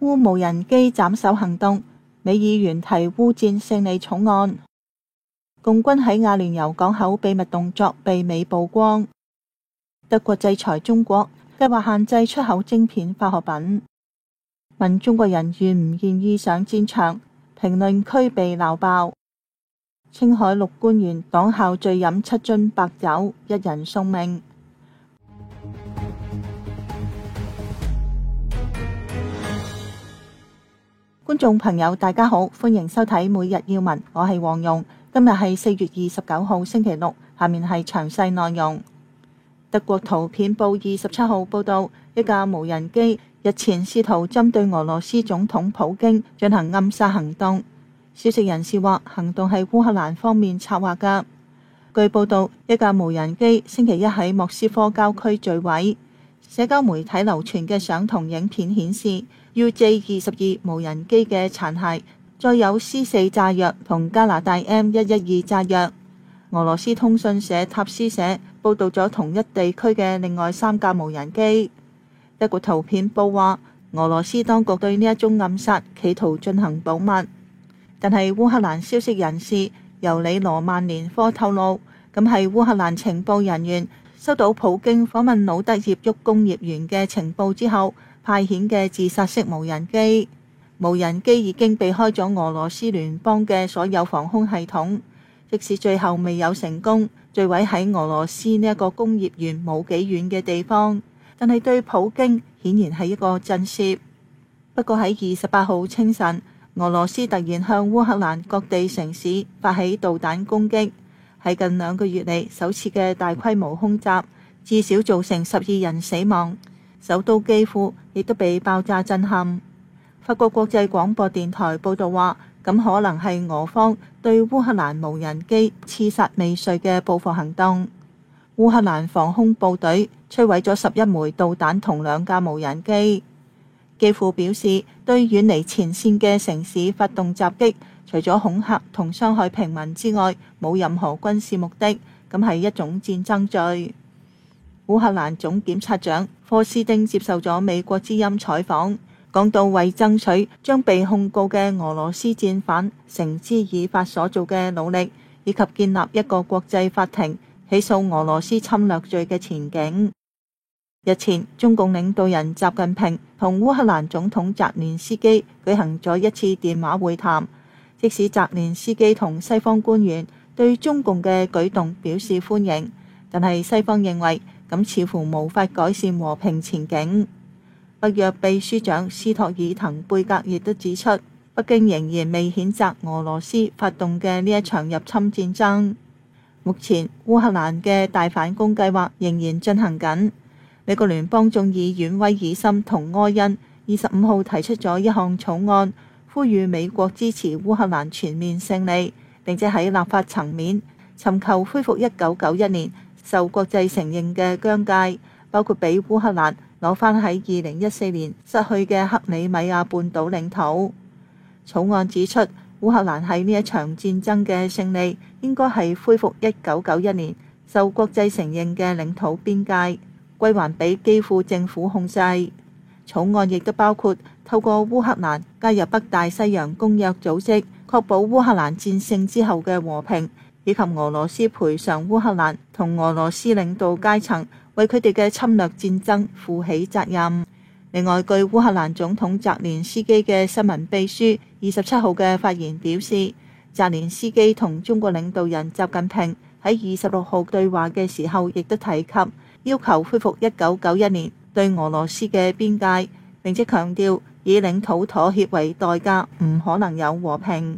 烏無人機斬首行動，美議員提烏戰勝利草案。共軍喺阿聯酋港口秘密動作被美曝光。德國制裁中國，計劃限制出口晶片化學品。問中國人願唔願意上戰場，評論區被鬧爆。青海6官員黨校醉飲7樽白酒，1人送命。觀眾朋友大家好，歡迎收睇每日要聞，我係黃蓉。今日係4月29號星期六，下面係詳細內容。德國圖片報27號報道，一架無人機日前試圖針對俄羅斯總統普京進行暗殺行動。消息人士話，行動係烏克蘭方面策劃㗎。據報道，一架無人機星期一喺莫斯科郊區墜毀。社交媒體流傳嘅相同影片顯示，UJ-22無人機嘅殘骸載有 C4 炸藥同加拿大 M112炸藥。俄羅斯通訊社塔斯社報導咗同一地區嘅另外3架無人機。德國圖片報話，俄羅斯當局對呢一宗暗殺企圖進行保密，但係烏克蘭消息人士尤里羅曼連科透露，咁係烏克蘭情報人員收到普京訪問魯德葉沃工業園嘅情報之後派遣嘅自殺式無人機。無人機已經避開咗俄羅斯聯邦嘅所有防空系統，即使最後未有成功墜毀喺俄羅斯呢一個工業園冇幾遠嘅地方，但係對普京顯然係一個震懾。不過喺28號清晨，俄羅斯突然向烏克蘭各地城市發起導彈攻擊，係近2個月嚟首次嘅大規模空襲，至少造成12人死亡。首都基輔亦都被爆炸震撼。法國國際廣播電台報道話，咁可能係俄方對烏克蘭無人機刺殺未遂嘅報復行動。烏克蘭防空部隊摧毀咗11枚導彈同2架無人機。基輔表示，對遠離前線嘅城市發動襲擊，除咗恐嚇同傷害平民之外，冇任何軍事目的，咁係一種戰爭罪。烏克蘭總檢察長科斯丁接受咗美國之音採訪，講到為爭取將被控告嘅俄羅斯戰犯繩之以法所做嘅努力，以及建立一個國際法庭起訴俄羅斯侵略罪嘅前景。日前，中共領導人習近平同烏克蘭總統澤連斯基舉行咗一次電話會談。即使澤連斯基同西方官員對中共嘅舉動表示歡迎，但係西方認為咁似乎無法改善和平前景。北約秘書長斯托爾滕貝格亦都指出，北京仍然未譴責俄羅斯發動嘅呢一場入侵戰爭。目前烏克蘭嘅大反攻計劃仍然進行緊。美國聯邦眾議院威爾森同柯恩25號提出咗一項草案，呼籲美國支持烏克蘭全面勝利，並且喺立法層面尋求恢復1991年受國際承認嘅疆界，包括俾烏克蘭攞返喺2014年失去嘅克里米亞半島領土。草案指出，烏克蘭喺呢一場戰爭嘅勝利應該係恢復1991年受國際承認嘅領土邊界，歸還俾基輔政府控制。草案亦都包括透過烏克蘭加入北大西洋公約組織，確保烏克蘭戰勝之後嘅和平，以及俄羅斯賠償烏克蘭同俄羅斯領導階層為佢哋嘅侵略戰爭負起責任。另外，據烏克蘭總統澤連斯基嘅新聞秘書27號嘅發言表示，澤連斯基同中國領導人習近平喺26號對話嘅時候，亦都提及要求恢復1991年對俄羅斯嘅邊界，並且強調以領土妥協為代價唔可能有和平。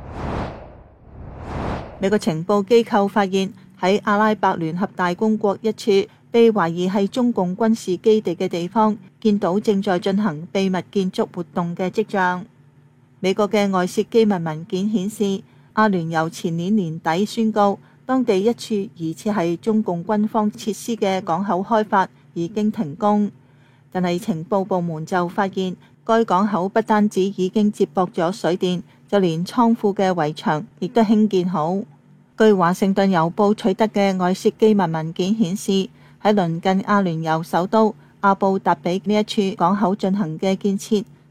美國情報機構發現喺阿拉伯聯合大公國一處被懷疑係中共軍事基地嘅地方，見到正在進行秘密建築活動嘅跡象。美國嘅外泄機密文件顯示，阿聯酋前年年底宣告，當地一處疑似係中共軍方設施嘅港口開發已經停工，但係情報部門就發現，該港口不單止已經接駁咗水電，就連倉庫嘅圍牆亦都興建好。據華盛頓郵報取得嘅外泄機密文件顯示，喺鄰近阿聯酋首都阿布達比呢一處港口進行嘅建設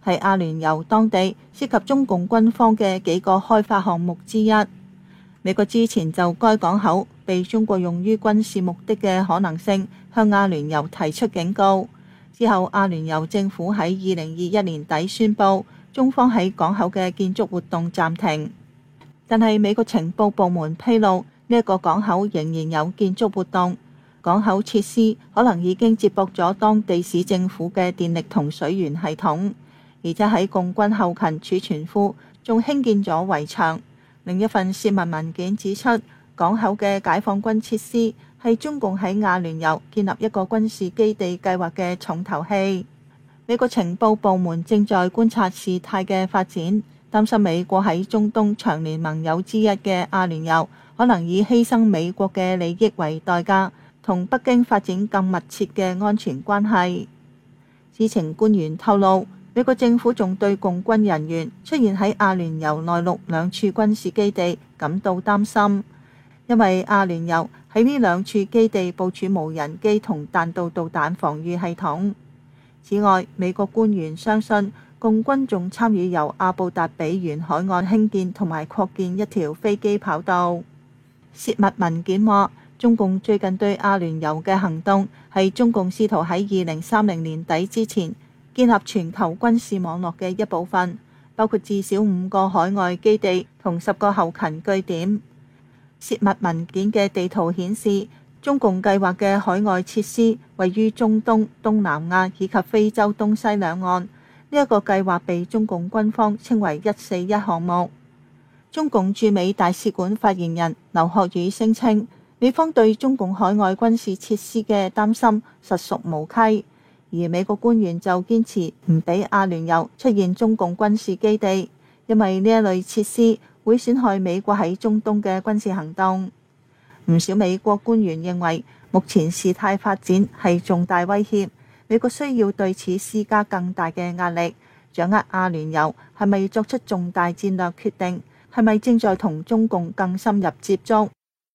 係阿聯酋當地涉及中共軍方嘅幾個開發項目之一。美國之前就該港口被中國用於軍事目的嘅可能性向阿聯酋提出警告。之後，阿聯酋政府喺2021年底宣布，中方喺港口嘅建築活動暫停。但係美國情報部門披露，呢一個港口仍然有建築活動，港口設施可能已經接駁咗當地市政府嘅電力同水源系統，而且喺共軍後勤儲存庫仲興建咗圍牆。另一份泄密文件指出，港口嘅解放軍設施係中共喺阿聯酋建立一個軍事基地計劃嘅重頭戲。美國情報部門正在觀察事態嘅發展，擔心美國喺中東長年盟友之一嘅阿聯酋可能以犧牲美國嘅利益為代價，同北京發展更密切嘅安全關係。知情官員透露，美國政府仲對共軍人員出現喺阿聯酋內陸兩處軍事基地感到擔心，因為阿聯酋喺呢兩處基地部署無人機同彈道導彈防禦系統。此外，美國官員相信共軍仲參與由阿布達比沿海岸興建同埋擴建一條飛機跑道。泄密文件話，中共最近對阿聯酋嘅行動係中共試圖喺2030年底之前建立全球軍事網絡嘅一部分，包括至少5個海外基地同10個後勤據點。泄密文件嘅地圖顯示，中共計劃嘅海外設施位於中東、東南亞以及非洲東西兩岸。呢一個計劃被中共軍方稱為141項目。中共駐美大使館發言人劉學宇聲稱，美方對中共海外軍事設施嘅擔心實屬無稽，而美國官員就堅持唔俾阿聯酋出現中共軍事基地，因為呢一類設施會損害美國喺中東嘅軍事行動。唔少美國官員認為，目前事態發展係重大威脅，美國需要對此施加更大嘅壓力，掌握阿聯酋係咪作出重大戰略決定，係咪正在同中共更深入接觸。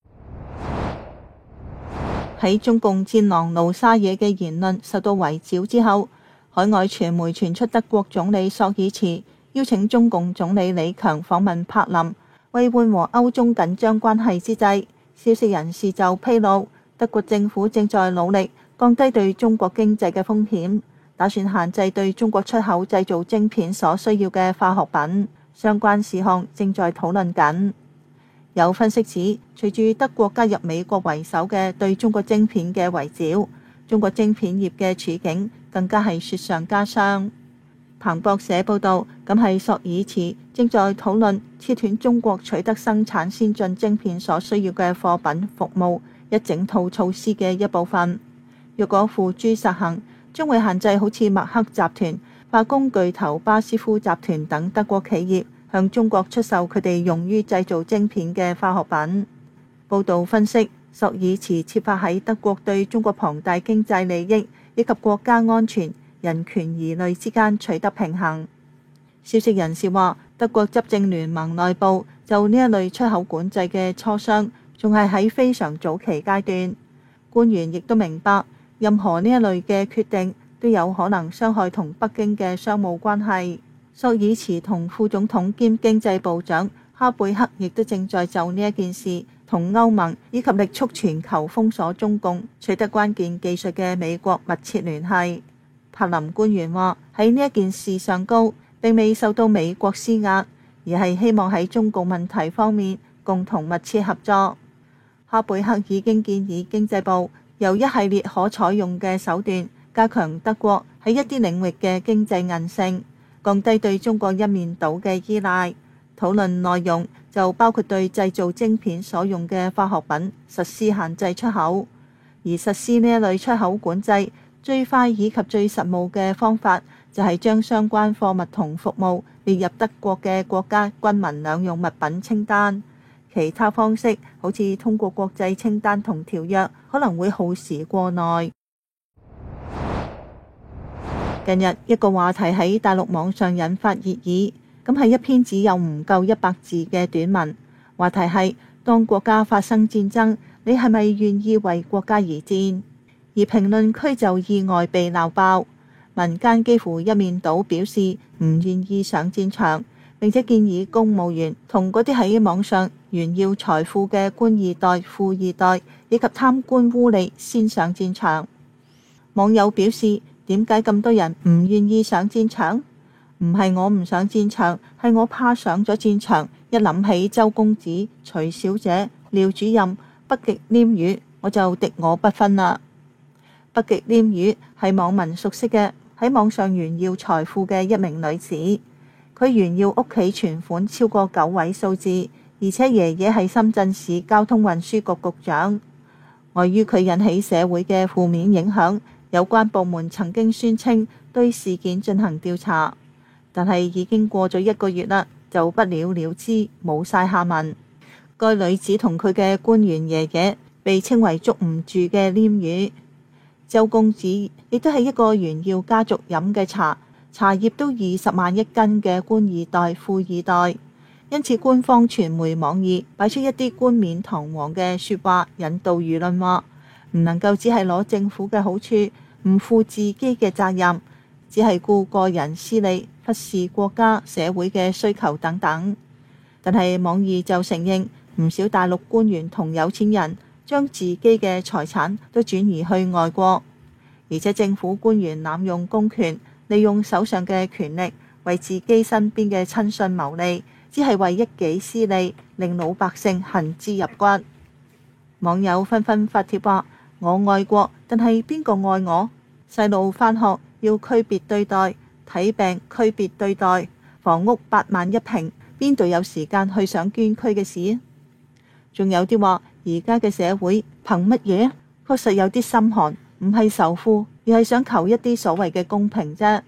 喺中共戰狼盧沙野嘅言論受到圍剿之後，海外傳媒傳出德國總理朔爾茨邀請中共總理李強訪問柏林，為緩和歐中緊張關係之際，消息人士就披露，德國政府正在努力降低對中國經濟嘅風險，打算限制對中國出口製造晶片所需要嘅化學品，相關事項正在討論緊。有分析指，隨住德國加入美國為首嘅對中國晶片嘅圍剿，中國晶片業嘅處境更加係雪上加霜。彭博社報導，咁係朔爾茨正在討論切斷中國取得生產先進晶片所需要嘅貨品服務一整套措施嘅一部分。若果付諸實行，將會限制好似默克集團、化工巨頭巴斯夫集團等德國企業向中國出售佢哋用於製造晶片嘅化學品。報導分析，朔爾茨設法喺德國對中國龐大經濟利益以及國家安全、人權疑慮之間取得平衡。消息人士話，德國執政聯盟內部就呢一類出口管制嘅磋商仲係喺非常早期階段。官員亦都明白，任何呢一類嘅決定都有可能傷害同北京嘅商務關係。朔爾茨同副總統兼經濟部長哈貝克亦都正在就呢一件事同歐盟以及力促全球封鎖中共、取得關鍵技術嘅美國密切聯繫。柏林官員話，喺呢一件事上高並未受到美國施壓，而係希望喺中共問題方面共同密切合作。哈貝克已經建議經濟部由一系列可採用嘅手段加強德國喺一啲領域嘅經濟韌性，降低對中國一面倒嘅依賴。討論內容就包括對製造晶片所用嘅化學品實施限制出口，而實施呢一類出口管制最快以及最實務嘅方法就係將相關貨物同服務列入德國嘅國家軍民兩用物品清單。其他方式好似通過國際清單同條約，可能會耗時過耐。近日一個話題喺大陸網上引發熱議，咁係一篇只有唔夠100字嘅短文。話題係：當國家發生戰爭，你係咪願意為國家而戰？而評論區就意外被鬧爆。 民間幾乎一面倒表示唔願意上戰場，並且建議公務員同嗰啲喺網上炫耀財富嘅官二代、富二代以及貪官污吏先上戰場。網友表示：點解咁多人唔願意上戰場？唔係我唔上戰場，係我怕上咗戰場，一諗起周公子、徐小姐、廖主任、北極鯰魚，我就敵我不分啦。北極鯰魚係網民熟悉嘅，喺網上炫耀財富嘅一名女子。佢炫耀屋企存款超過9位數字，而且爺爺係深圳市交通運輸局局長。礙於佢引起社會嘅負面影響，有關部門曾經宣稱對事件進行調查，但係已經過咗1個月啦，就不了了之，冇晒下文。該女子同佢嘅官員爺爺被稱為捉唔住嘅鯰魚。周公子亦都係一個炫耀家族飲嘅茶葉都20萬一斤嘅官二代、富二代，因此官方傳媒網易擺出一啲冠冕堂皇嘅說話，引導輿論話唔能夠只係攞政府嘅好處，唔負自己嘅責任，只係顧個人私利，忽視國家社會嘅需求等等。但係網易就承認，唔少大陸官員同有錢人將自己嘅財產都轉移去外國，而且政府官員濫用公權，利用手上嘅權力為自己身邊嘅親信謀利，只係為一己私利，令老百姓恨之入骨。網友紛紛發帖話：我愛國，但係邊個愛我？細路返學要區別對待，睇病區別對待，房屋8萬一平，邊度有時間去想捐軀嘅事？仲有啲話而家嘅社會憑乜嘢？確實有啲心寒，唔係仇富，而係想求一啲所謂嘅公平啫。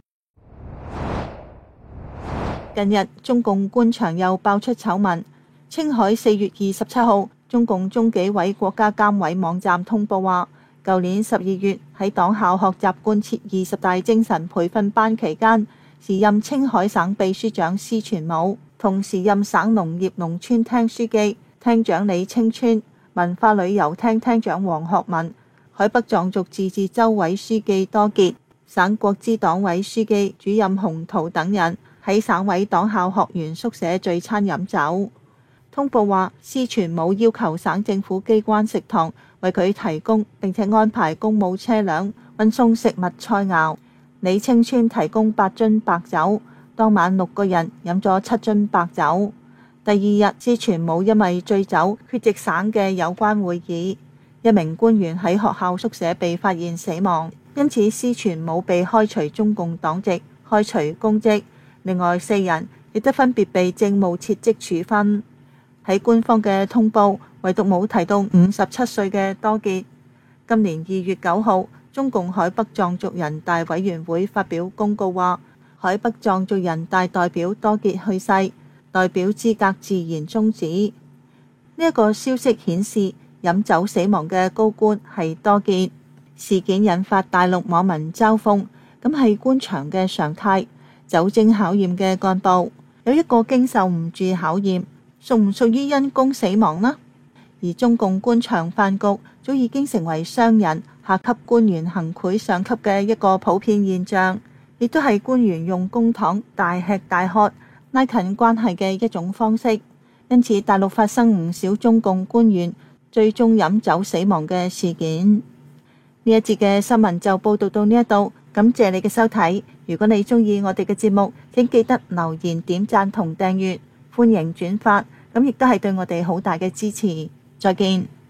近日中共官場又爆出醜聞，青海4月27號，中共中紀委國家監委網站通報話，舊年12月喺黨校學習貫徹20大精神培訓班期間，時任青海省秘書長施全武同時任省農業農村廳書記、廳長李清川、文化旅遊廳廳長黃學文、海北藏族自治州委書記多傑、省國資黨委書記主任洪濤等人喺省委黨校學員宿舍聚餐飲酒。通報話，施全武要求省政府機關食堂為佢提供並且安排公務車輛運送食物菜餚。李清川提供8樽白酒，當晚6個人飲咗7樽白酒。第二日，施全武因為醉酒缺席省嘅有關會議，一名官員喺學校宿舍被發現死亡，因此施全武被開除中共黨籍，開除公職。另外4人亦都分別被政務撤職處分。喺官方嘅通報，唯獨冇提到57歲嘅多傑。今年2月9號，中共海北藏族人大委員會發表公告話，海北藏族人大代表多傑去世，代表資格自然終止。呢一個消息顯示，飲酒死亡嘅高官係多傑。事件引發大陸網民嘲諷，咁係官場嘅常態。酒精考驗嘅幹部有一個經受唔住考驗，屬唔屬於因公死亡呢？而中共官場飯局早已經成為商人、下級官員行賄上級嘅一個普遍現象，亦都係官員用公帑大吃大喝拉近關係嘅一種方式。因此大陸發生唔少中共官員最終飲酒死亡嘅事件。呢一節嘅新聞就報道到呢一度，感謝你嘅收睇。如果你中意我哋嘅節目，請記得留言、點讚同訂閱，歡迎轉發，咁亦都係對我哋好大嘅支持。再見。